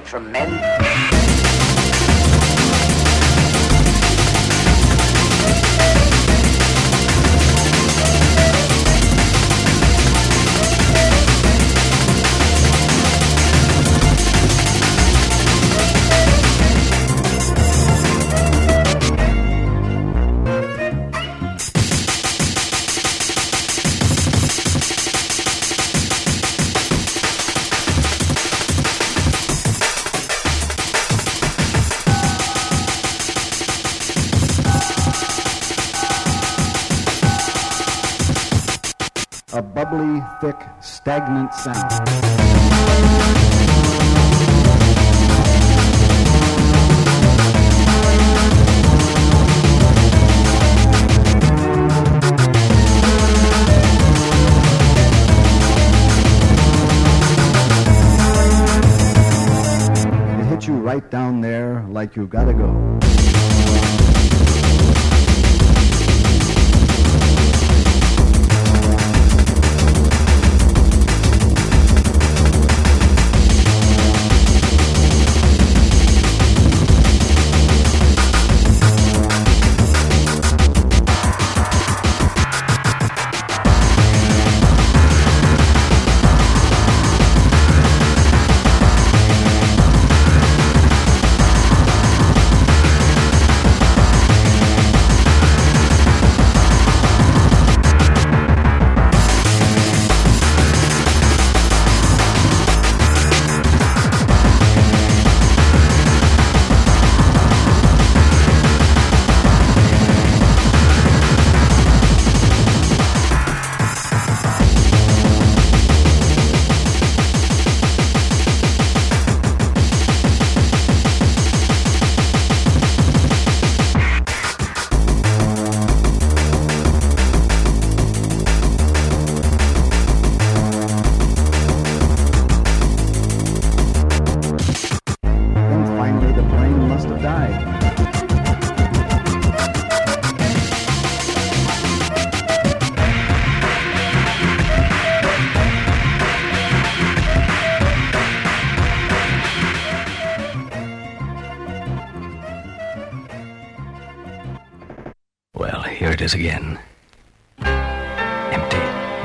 from men. A bubbly, thick, stagnant sound. It hits you right down there like you've got to go. Well, here it is again. Empty.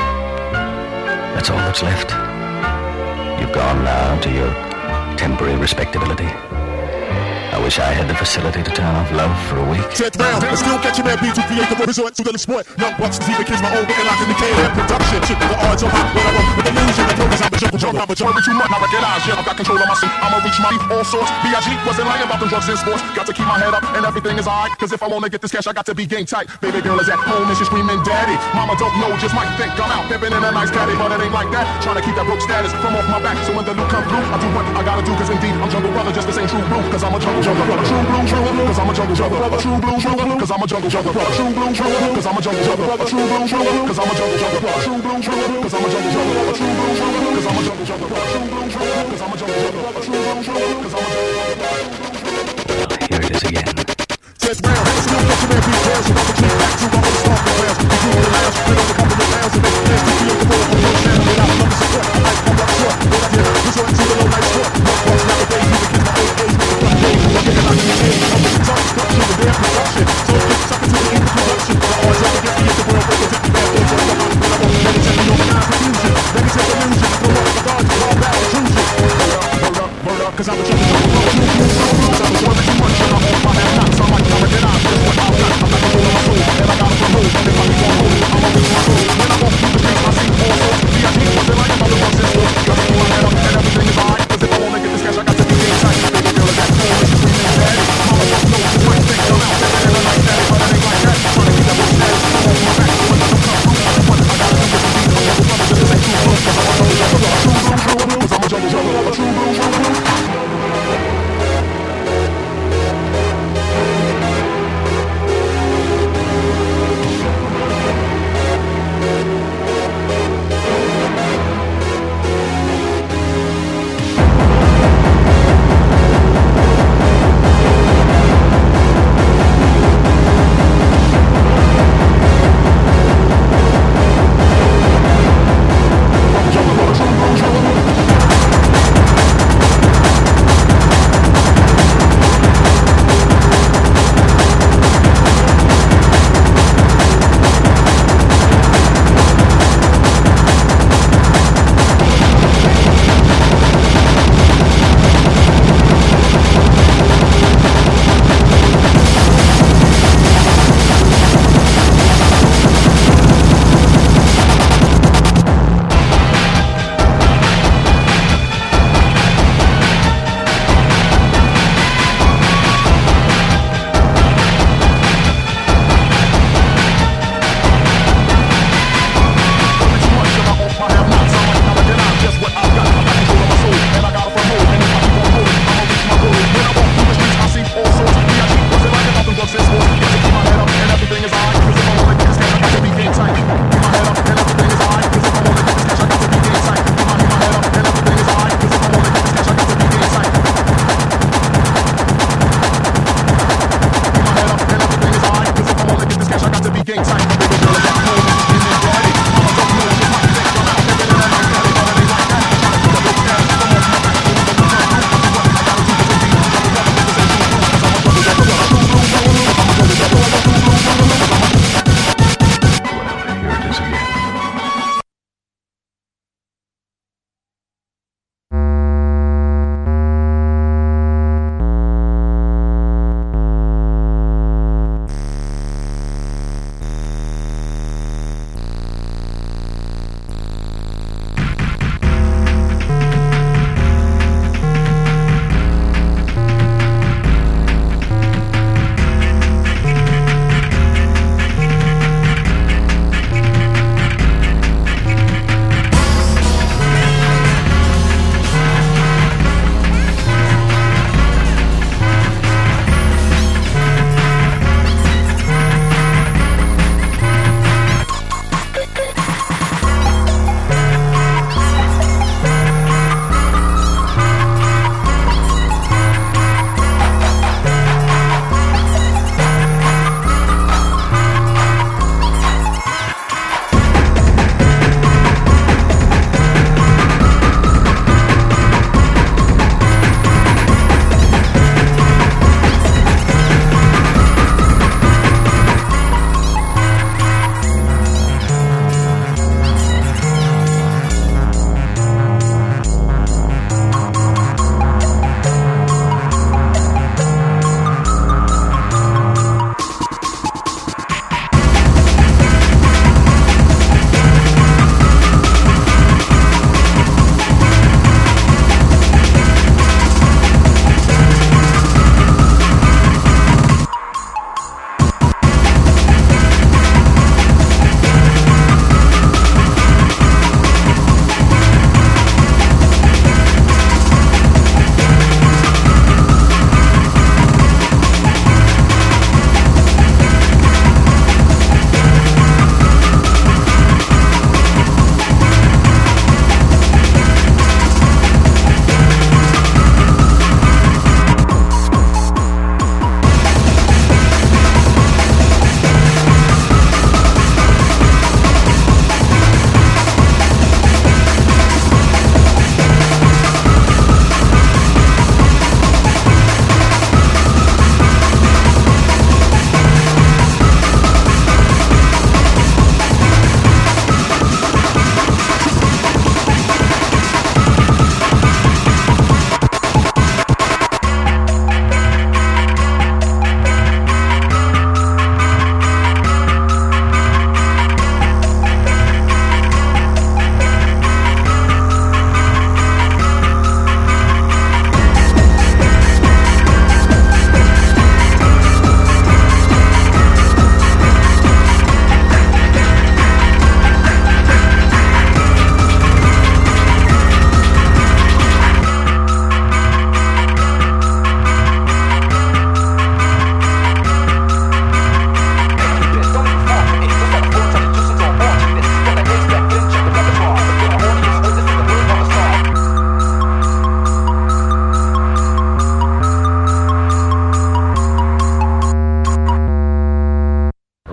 That's all that's left. You've gone now to your temporary respectability. I wish I had the facility to turn off love for a week. Check round, and still catching that beat to create the resort to the sport. Young bucks, even kids, my own wicked lock in the cave. Production, shit, the odds are hot. When I roll with the illusion, the progress, I'm a jungle. I'm a jungle too much, now I get eyes, yeah, I've got control of my scene. I'ma reach my all sorts. B.I.G. wasn't lying about the drugs and sports. Got to keep my head up, and everything is alright. Cause if I wanna get this cash, I got to be game tight. Baby girl is at home, and she's screaming, daddy. Mama don't know, just might think I'm out pimping in a nice caddy. But it ain't like that. Trying to keep that broke status from off my back. So when the loot come through, I do what I gotta do. Cause indeed, I'm jungle brother, just this ain't true blue. Cause I'm a jungle brother, true blue. Cause I'm a jungle brother, true blue, cause I'm a jungle brother, true blue, cause I'm a jungle brother, true blue, cause I'm a jungle brother, true blue, cause I'm a jungle brother, true blue, cause I'm a jungle brother, true blue, cause I'm a jungle brother, true blue, cause I'm a jungle brother. Well, here it is again. Check round, still catching that beat down, so I'm gonna keep back to all the stalking rounds. We do the lounge, we don't come to the lounge, and make it dance to feel the world from your channel without love and support. I like come up short, what I did, resorting to the low night sport. No boys nowadays, even kids my old age, with the front page, I'm getting out of the game. I'm getting some destruction with their production, so it gets sucked into the introduction. I always try to get me in the world, break it, take me back, don't talk about it, when I want to take me over confusion. Negative illusion, I throw up the guards, all that intrusion. Word up, cause I'm a jungle brother, true blue, cause I'm a jungle too much, and I'm on my man, not so much, I'm a get out, this is what I'm not.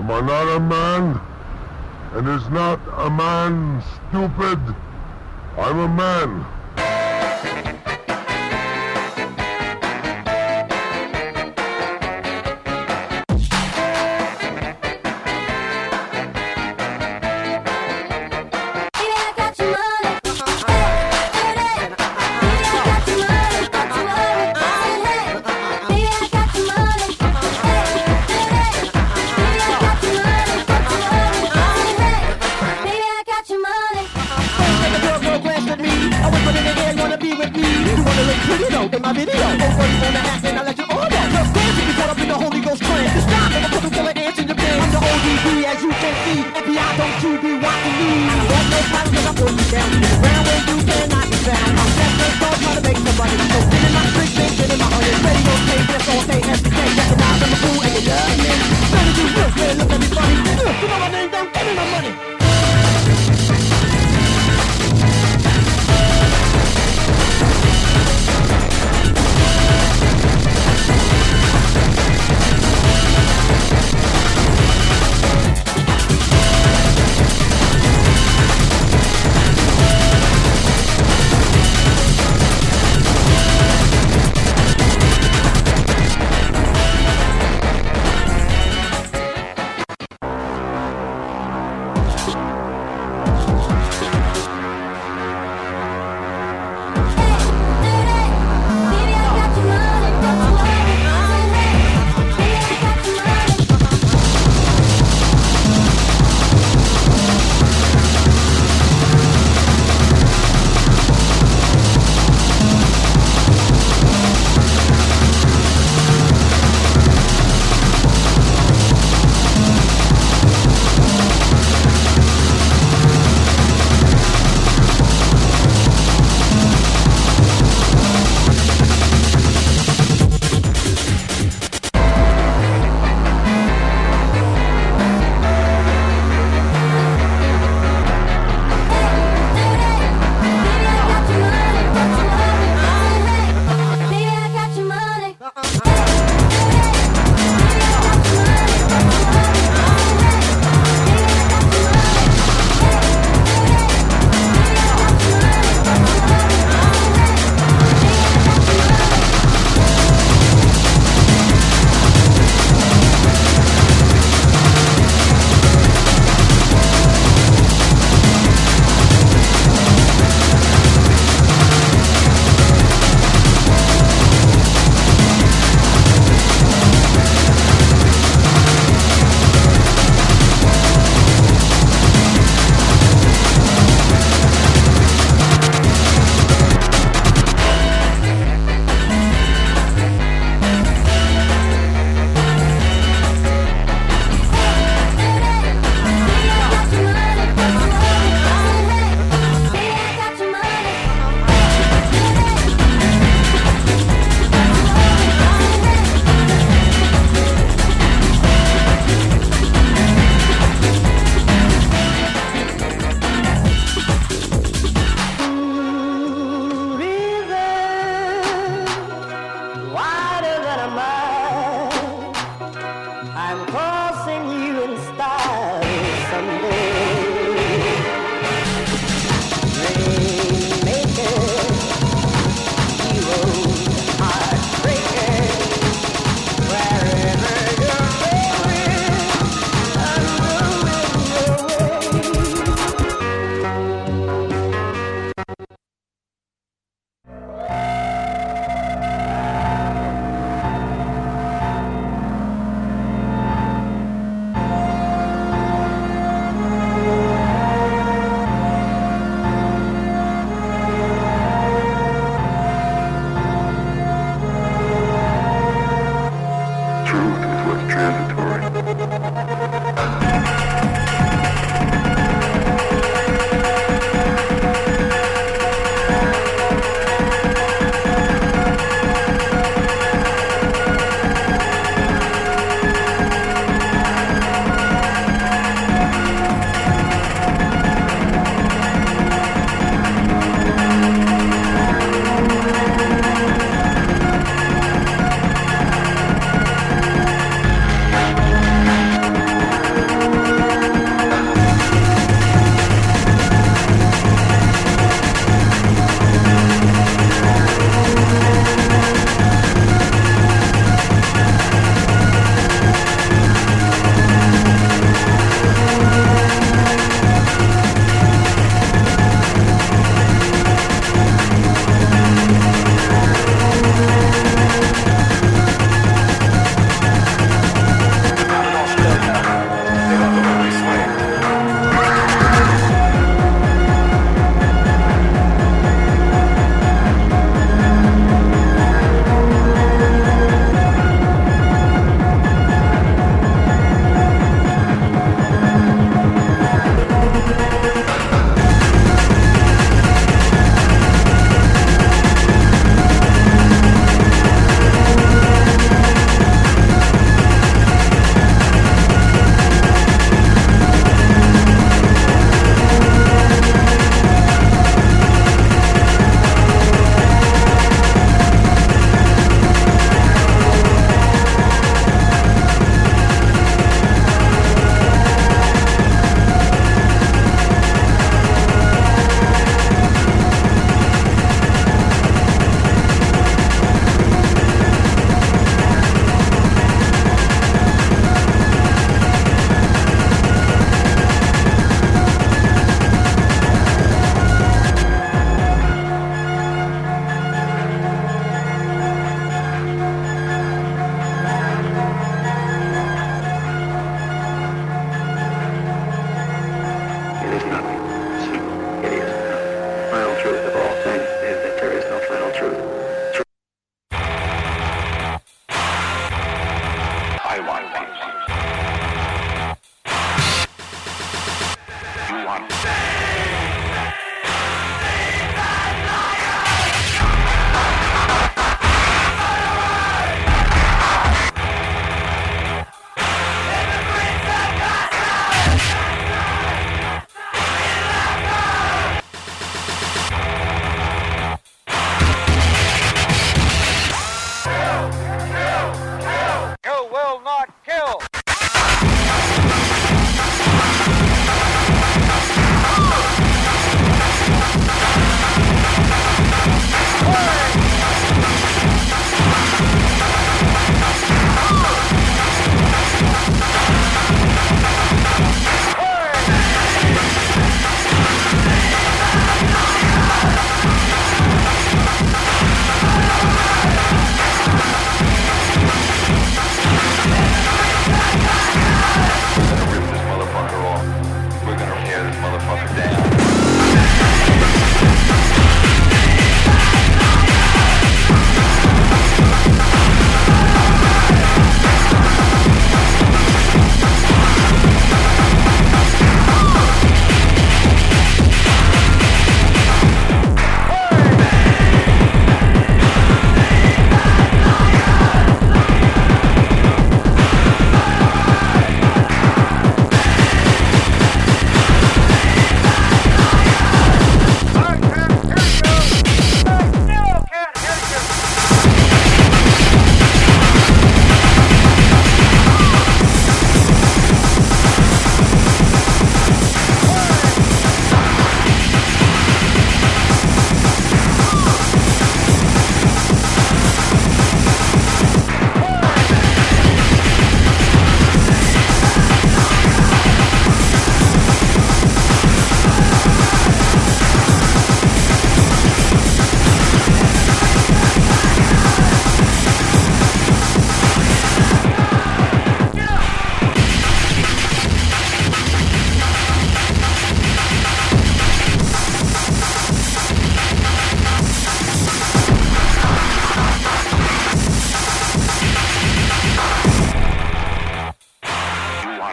Am I not a man? And is not a man stupid? I'm a man.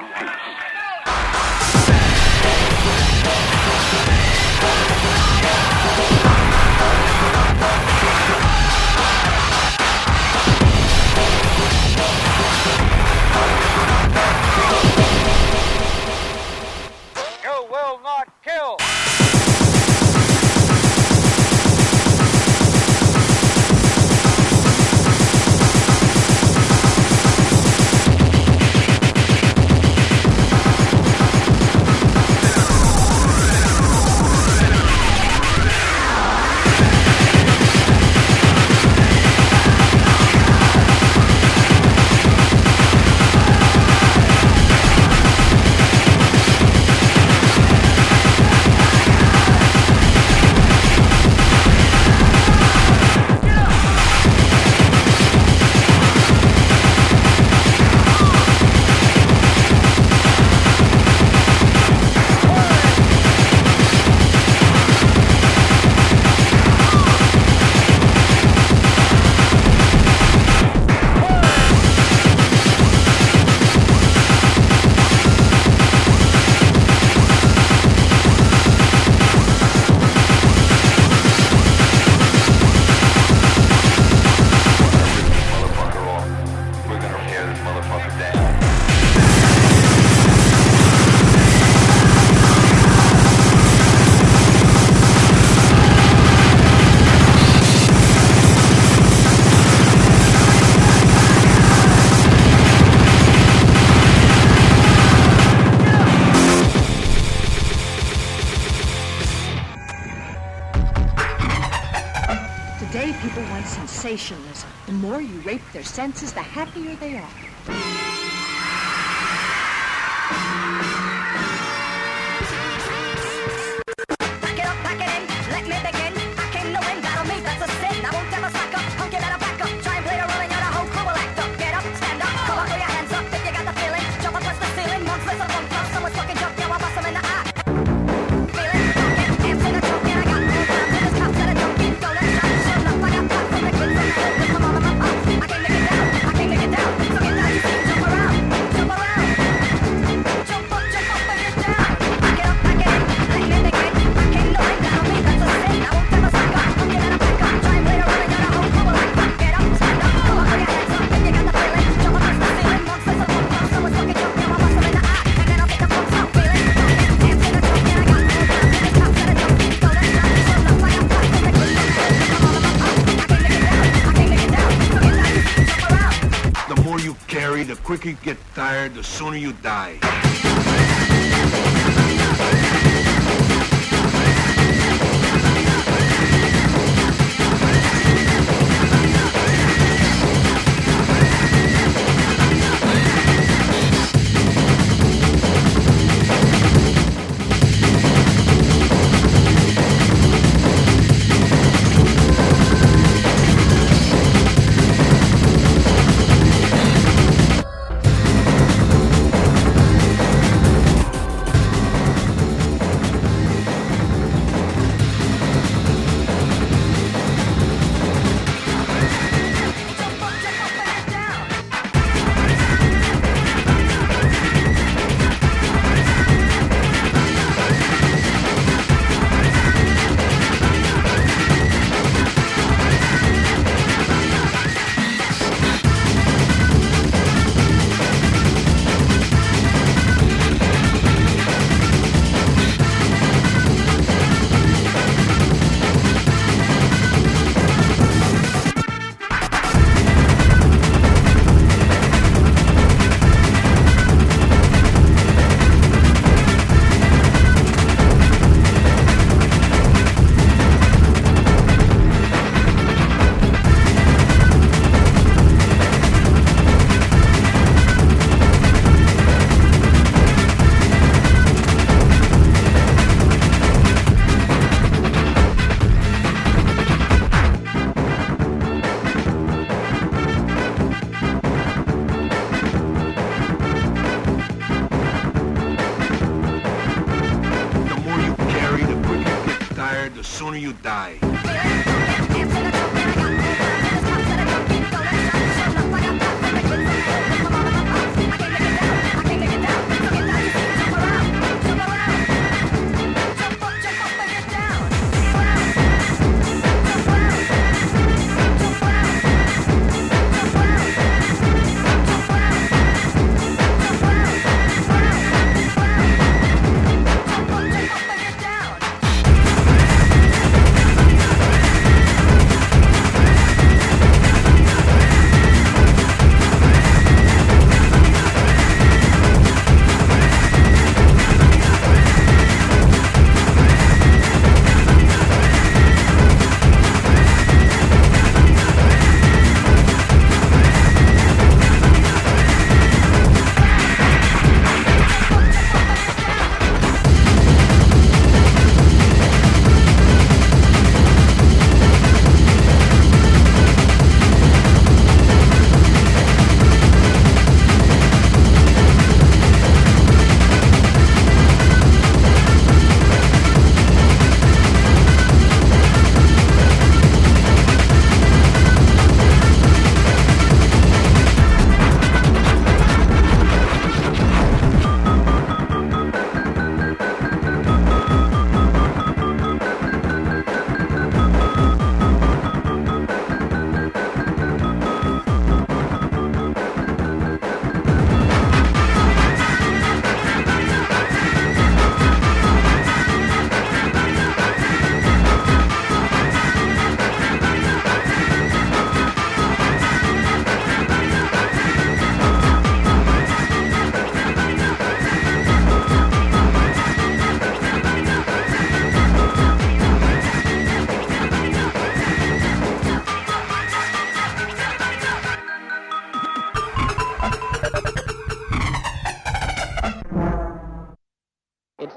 Today, people want sensationalism. The more you rape their senses, the happier they are. Pack it up, pack it in, let me begin. I came to win, battle me, that's a sin. I won't ever slack up, punk it better back up. Try and play the role and you're the whole crew will act up. Get up, stand up, come on, throw your hands up if you got the feeling. Jump up, touch the ceiling, monks listen, bump up. Someone's fucking jump, yo, I'll bust them in the eye. Feeling, rockin', amps in the choke, and I got more time to this cops that I don't get. Go, let's shot, show up, I got pops from the kids from the hood, this my mom and my pop. I can't make it down, I can't make it down. So get down, you see, jump around, jump around. Jump up, and get down. Pack it up, pack it in, let me begin. I came to win, battle me, that's a sin. I won't ever slack up, punk it better back up. Try and play the role and you're the whole crew will act up. Get up, stand up, come on, throw your hands up if you got the feeling. Jump up, touch the ceiling, monks listen, bump up. Someone's fucking jump, yo, I'll bust them in the eye. And then I'll get the punks out, feeling, rockin', amps in the choke, and I got more time to this cops that I don't get. Go, let's shot, show up, I got pops from the kids from the hood, this my mom and my pop. I can't make it down, I can't make it down. So get down, you see, jump around. The more you carry, the quicker you get tired, the sooner you die. The more you carry, the quicker you get tired, the sooner you die. I can't make it down.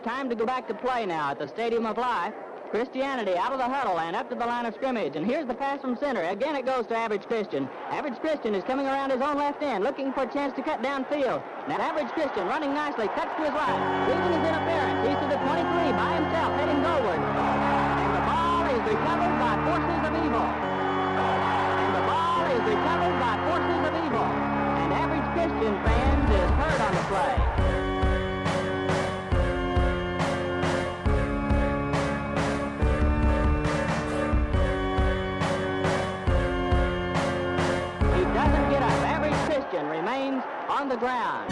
time to go back to play now at the Stadium of Life. Christianity out of the huddle and up to the line of scrimmage. And here's the pass from center. Again, it goes to Average Christian. Average Christian is coming around his own left end, looking for a chance to cut downfield. Now, Average Christian running nicely, cuts to his right. Leaving his interference. He's to the 23 by himself, heading goalward. And the ball is recovered by forces of evil. And the ball is recovered by forces of evil. And Average Christian fans is hurt on the play. Remains on the ground.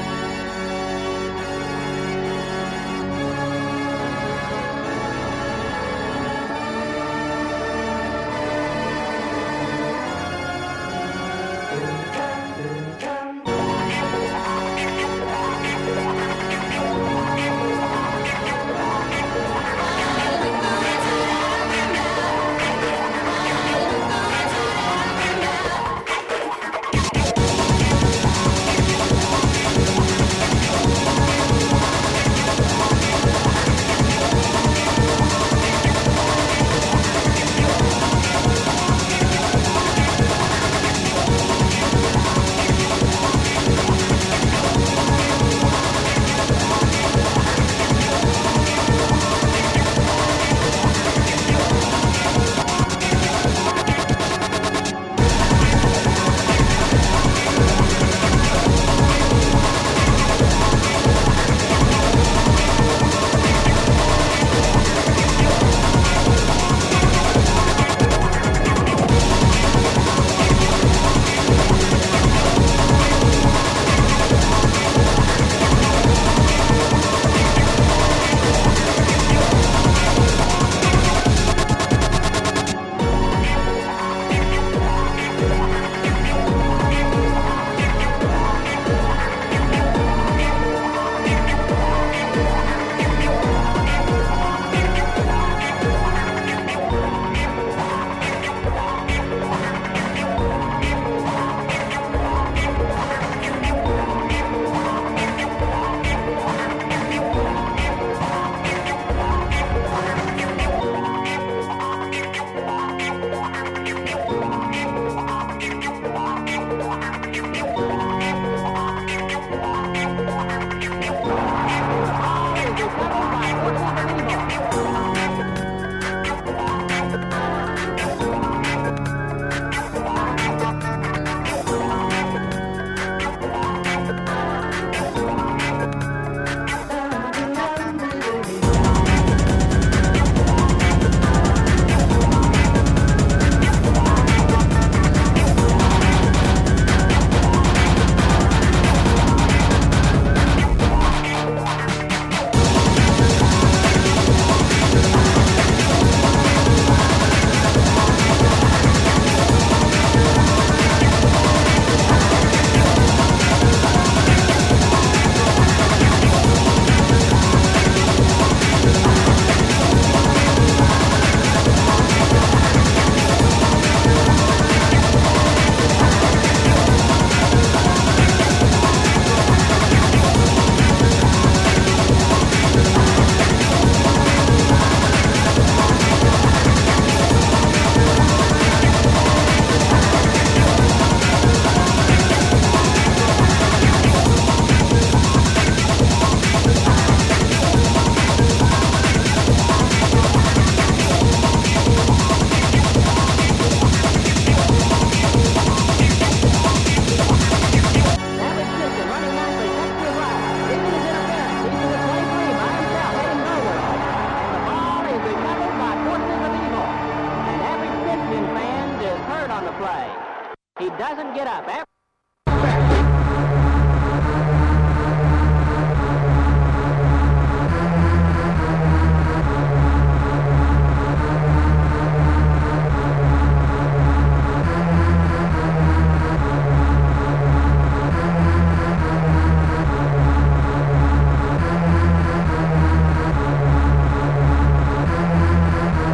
He doesn't get up.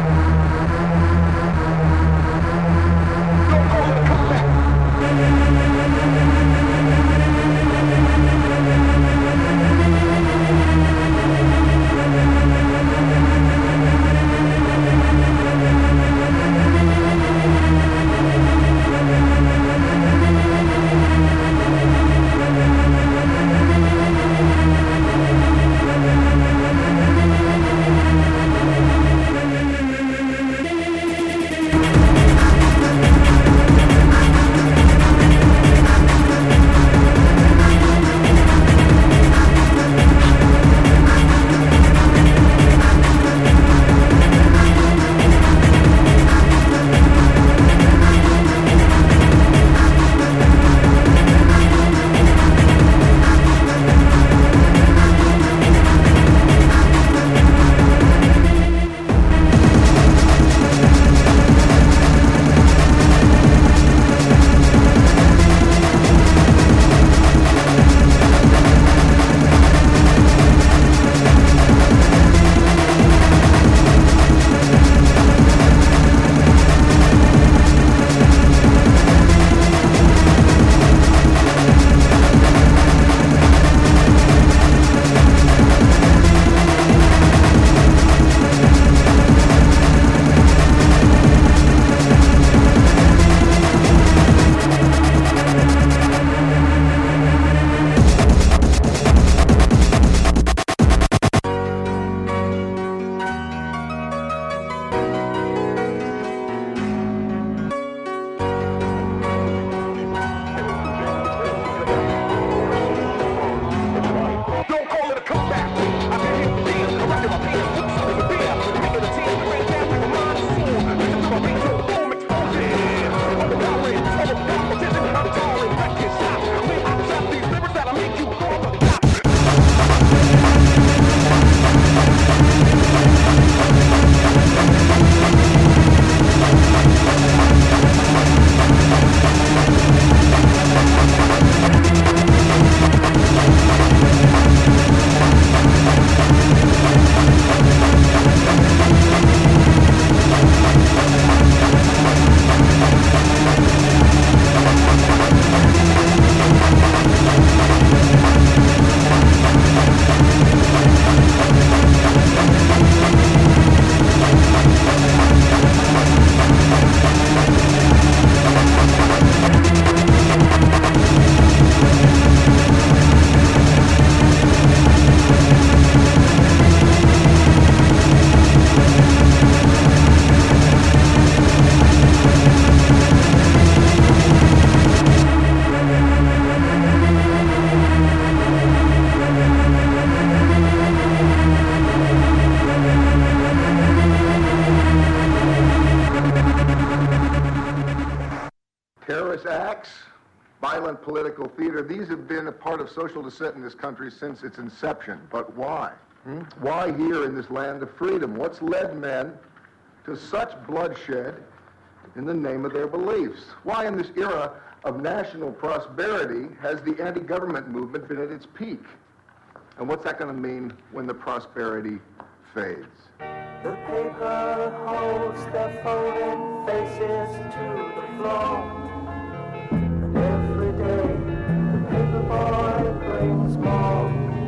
Come back. violent political theater. These have been a part of social dissent in this country since its inception. But why? Why here in this land of freedom? What's led men to such bloodshed in the name of their beliefs? Why in this era of national prosperity has the anti-government movement been at its peak? And what's that going to mean when the prosperity fades? The paper holds their folded faces to the floor. And every day the paper boy brings more.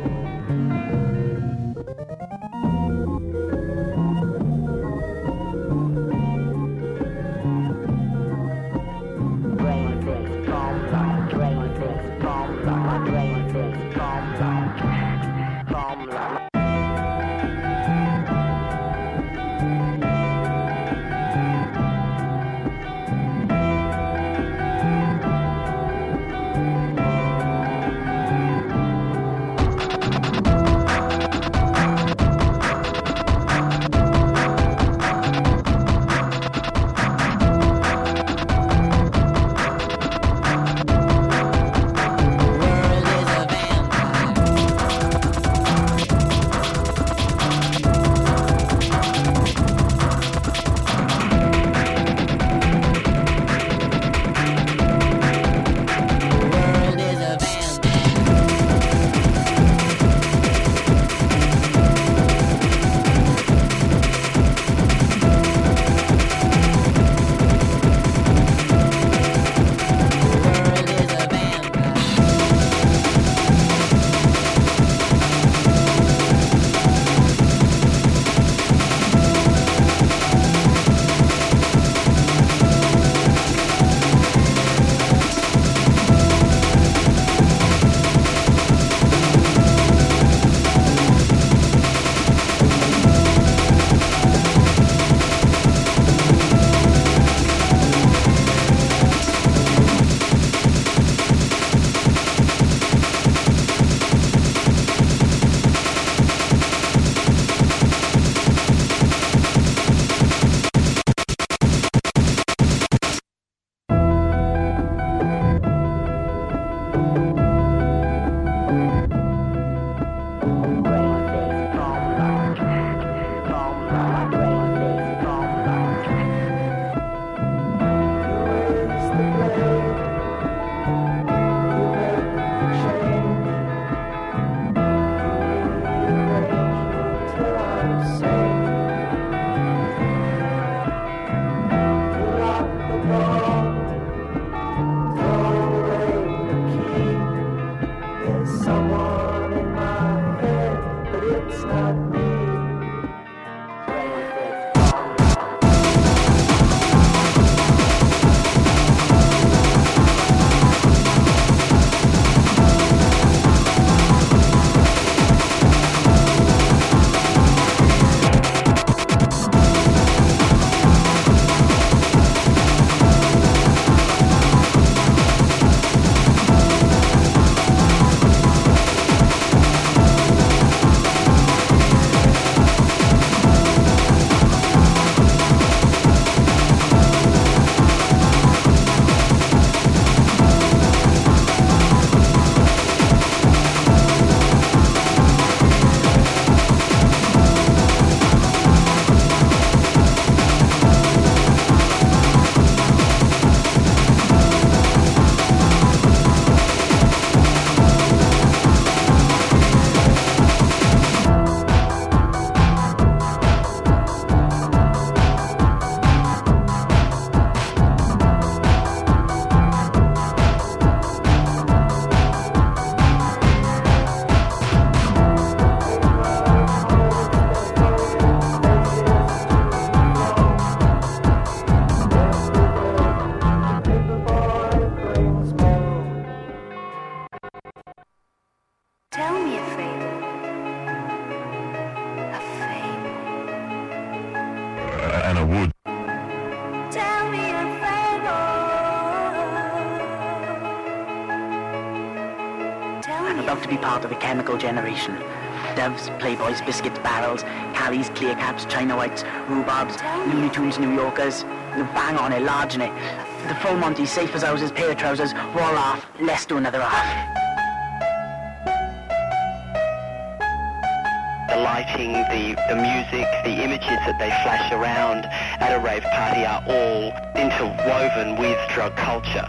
about to be part of a chemical generation. Doves, Playboys, Biscuits, Barrels, Callies, Clear Caps, China Whites, Rhubarbs, Looney Tunes, New Yorkers. You bang on it, large in it. The full Monty, safe as houses, pair of trousers, we're all off. Let's do another off. The lighting, the music, the images that they flash around at a rave party are all interwoven with drug culture.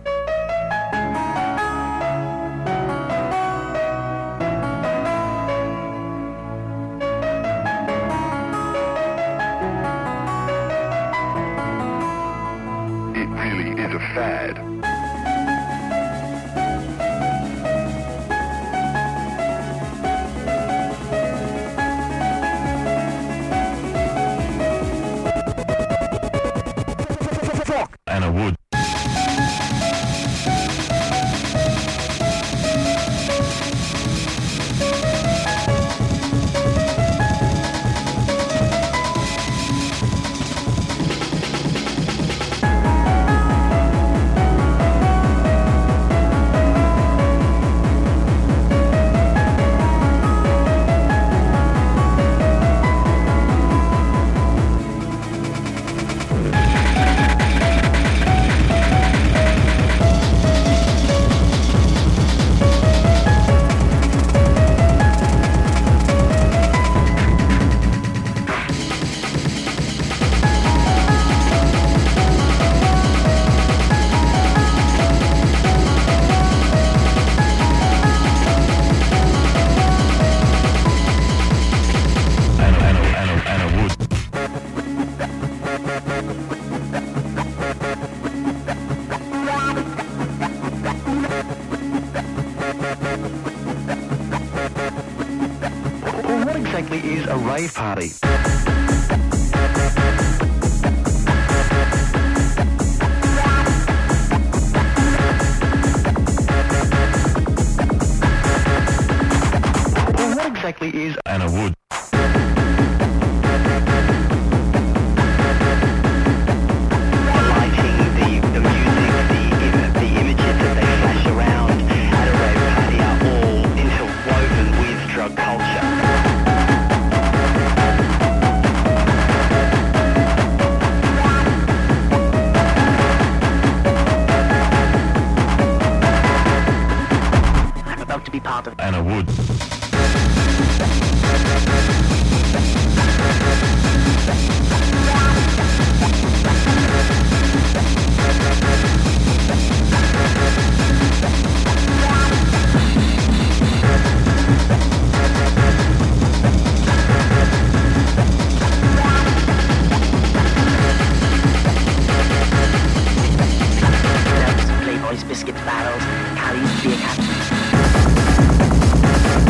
It really is a fad. Anna Wood. What exactly is a rave party? What exactly is Anna Wood? The lighting, the music, the images that they flash around at a rave party are all interwoven with drug culture. I'm about to be part of Anna Wood. Playboys, biscuits, barrels, Callie's, beer cats.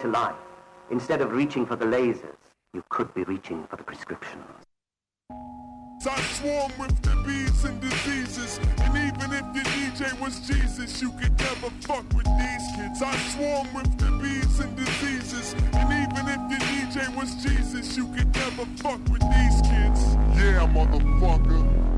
to life. Instead of reaching for the lasers, you could be reaching for the prescriptions. I swarm with the bees and diseases, and even if your DJ was Jesus, you could never fuck with these kids. I swarm with the bees and diseases, and even if your DJ was Jesus, you could never fuck with these kids. Yeah, motherfucker.